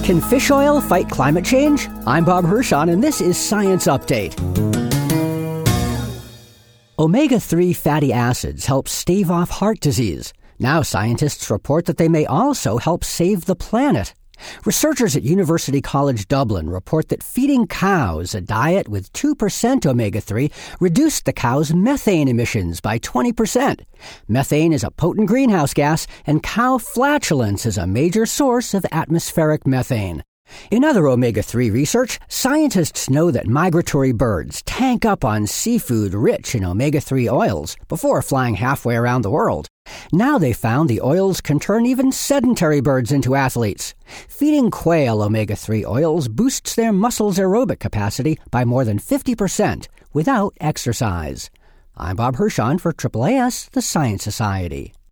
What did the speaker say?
Can fish oil fight climate change? I'm Bob Hirschon, and this is Science Update. Omega-3 fatty acids help stave off heart disease. Now scientists report that they may also help save the planet. Researchers at University College Dublin report that feeding cows a diet with 2% omega-3 reduced the cows' methane emissions by 20%. Methane is a potent greenhouse gas, and cow flatulence is a major source of atmospheric methane. In other omega-3 research, scientists know that migratory birds tank up on seafood rich in omega-3 oils before flying halfway around the world. Now they found the oils can turn even sedentary birds into athletes. Feeding quail omega-3 oils boosts their muscles' aerobic capacity by more than 50% without exercise. I'm Bob Hirschon for AAAS, the Science Society.